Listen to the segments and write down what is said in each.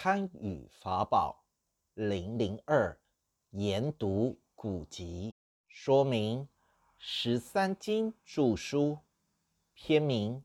参与法宝002研读古籍，说明13经注疏，篇名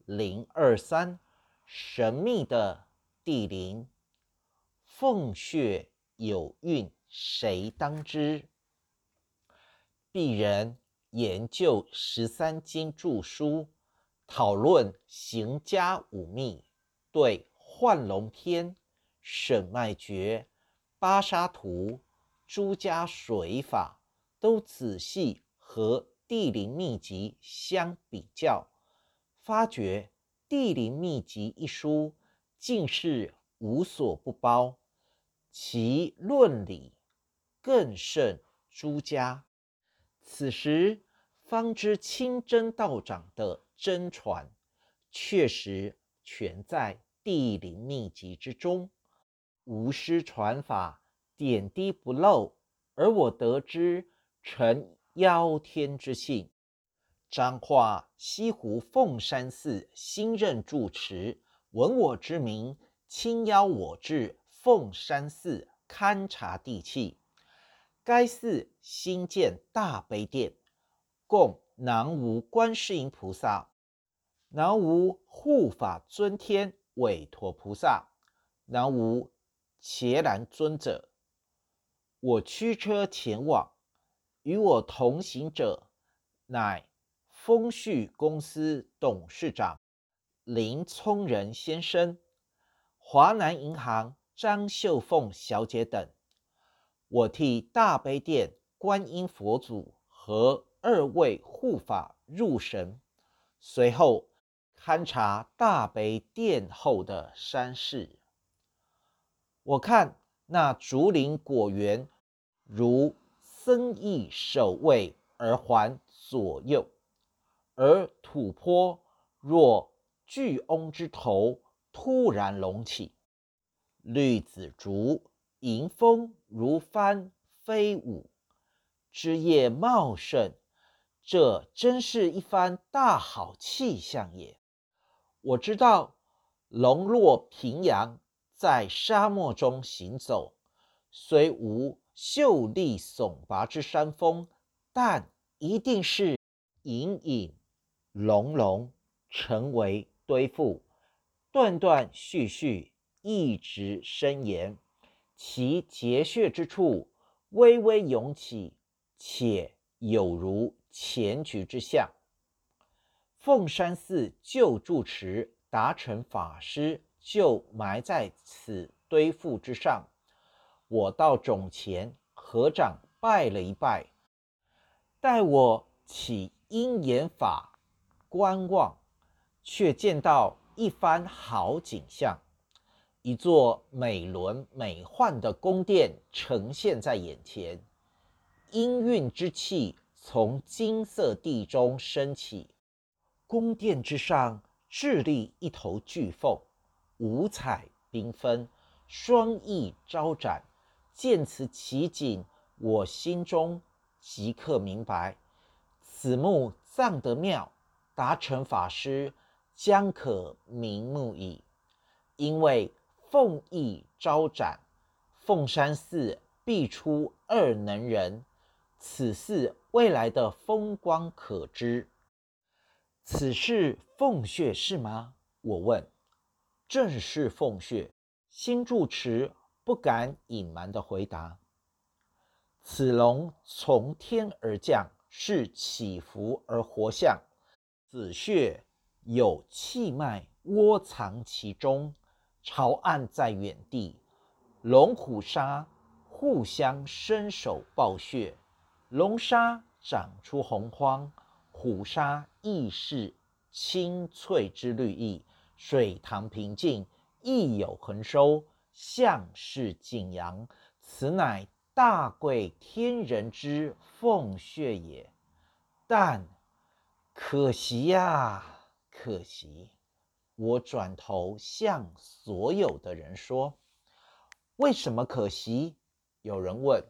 023神秘的地灵，凤穴有孕谁当知？鄙人研究13经注疏，讨论行家五秘，对幻龙篇、沈脉诀、巴沙图、诸家水法都仔细和地灵秘籍相比较，发觉地灵秘籍一书竟是无所不包，其论理更胜诸家。此时方知清真道长的真传确实全在地灵秘籍之中，无师传法，点滴不漏，而我得知诚邀天之幸。彰化西湖凤山寺新任住持闻我之名，亲邀我至凤山寺勘察地气。该寺新建大悲殿，供南无观世音菩萨、南无护法尊天韦陀菩萨、南无伽蓝尊者。我驱车前往，与我同行者乃丰旭公司董事长林聪仁先生、华南银行张秀凤小姐等。我替大悲殿观音佛祖和2位护法入神，随后勘察大悲殿后的山势。我看那竹林果园如僧役守卫而环左右，而土坡若巨翁之头突然隆起，绿紫竹迎风如帆飞舞，枝叶茂盛，这真是一番大好气象也。我知道龙落平阳，在沙漠中行走，虽无秀丽耸拔之山峰，但一定是隐隐隆隆，成为堆覆，断断续续，一直伸延，其结穴之处微微涌起，且有如前局之象。凤山寺旧住持达成法师就埋在此堆覆之上，我到冢前合掌拜了一拜，待我起因缘法观望，却见到一番好景象。一座美轮美奂的宫殿呈现在眼前，氤氲之气从金色地中升起，宫殿之上置立一头巨凤，五彩缤纷，双翼招展。见此奇景，我心中即刻明白，此墓葬得妙，达成法师将可瞑目矣。因为凤翼招展，凤山寺必出2能人，此寺未来的风光可知。此是凤穴是吗？我问。正是凤穴，新住持不敢隐瞒地回答。此龙从天而降，是起伏而活象，此穴有气脉窝藏其中，朝岸在远地，龙虎鲨互相伸手抱穴，龙鲨长出红光，虎鲨亦是青翠之绿意，水塘平静，亦有横收，象势景扬，此乃大贵天人之凤穴也。但可惜呀，可惜。我转头向所有的人说：为什么可惜？有人问。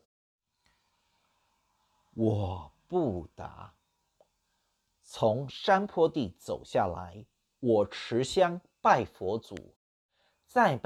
我不答。从山坡地走下来，我持香拜佛祖，再拜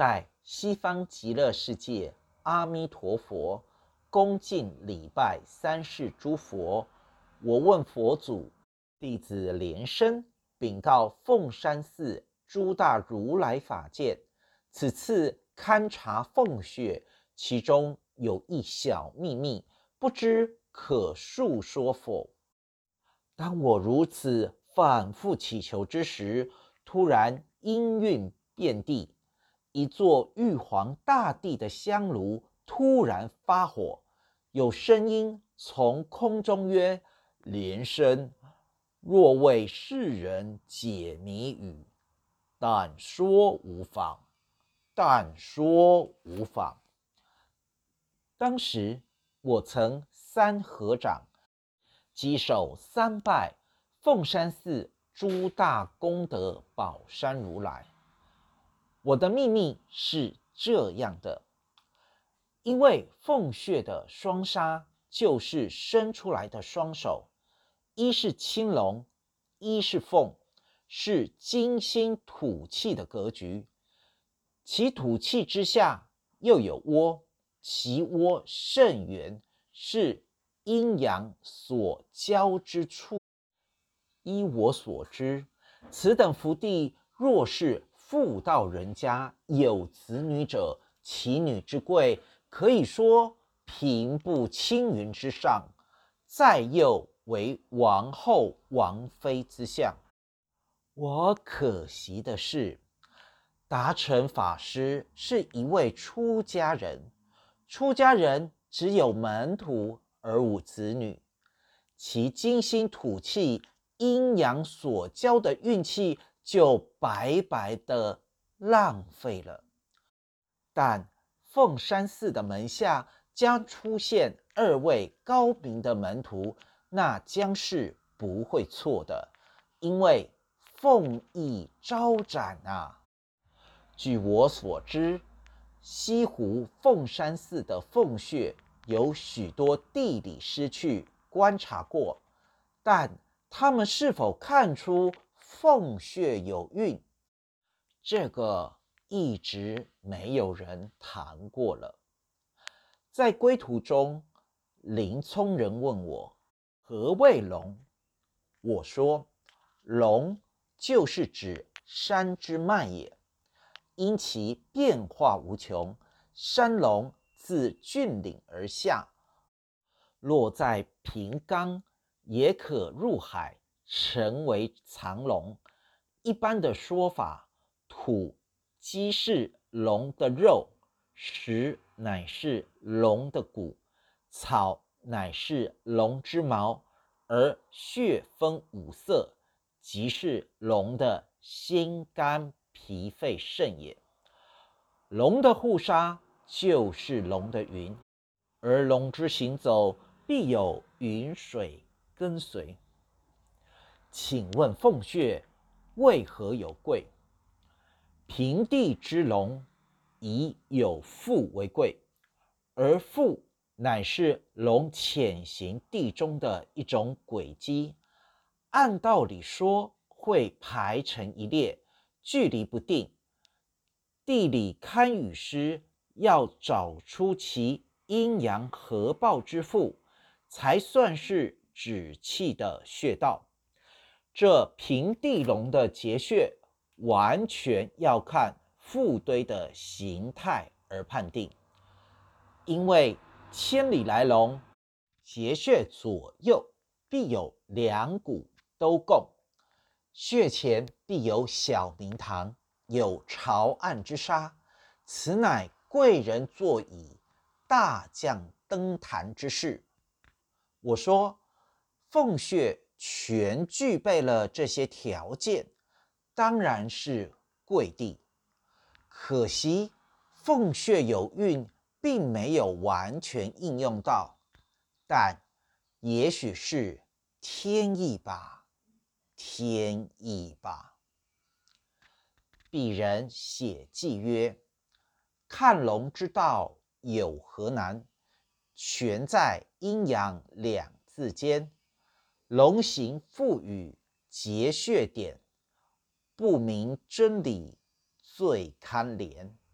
西方极乐世界阿弥陀佛，恭敬礼拜三世诸佛。我问佛祖，弟子连生禀告凤山寺诸大如来法鉴，此次勘察凤穴，其中有一小秘密，不知可述说否？当我如此反复祈求之时，突然阴韵遍地，一座玉皇大帝的香炉突然发火，有声音从空中曰：“连生，若为世人解谜语，但说无妨，但说无妨。”当时我曾三合掌，稽首三拜凤山寺诸大功德宝山如来。我的秘密是这样的，因为凤穴的双杀就是生出来的双手，一是青龙，一是凤，是金星土气的格局。其土气之下又有窝，其窝甚圆，是阴阳所交之处。依我所知，此等福地若是妇道人家有子女者，其女之贵，可以说平步青云之上，再又为王后王妃之相。我可惜的是，达成法师是一位出家人，出家人只有门徒而无子女，其金星土气阴阳所交的运气就白白的浪费了。但凤山寺的门下将出现2位高明的门徒，那将是不会错的，因为凤意招展啊。据我所知，西湖凤山寺的凤穴有许多地理师去观察过，但他们是否看出凤穴有运，这个一直没有人谈过了。在归途中，林聪人问我何谓龙，我说龙就是指山之脉也，因其变化无穷，山龙自峻岭而下，落在平冈，也可入海，成为藏龙。一般的说法，土即是龙的肉，石乃是龙的骨，草乃是龙之毛，而血分5色，即是龙的心肝脾肺肾也。龙的护沙就是龙的云，而龙之行走必有云水跟随。请问凤穴为何有贵？平地之龙以有腹为贵，而腹乃是龙潜行地中的一种轨迹，按道理说会排成一列，距离不定。地理堪舆师要找出其阴阳合抱之腹，才算是止气的穴道。这平地龙的结穴完全要看腹堆的形态而判定，因为千里来龙，结穴左右必有2股都供，穴前必有小明堂，有朝岸之沙，此乃贵人座椅，大将登坛之事。我说，凤穴全具备了这些条件，当然是贵地。可惜凤穴有运，并没有完全应用到，但也许是天意吧，天意吧。鄙人写记曰：看龙之道有何难？全在阴阳2字间。龙行复与结穴点，不明真理最堪怜。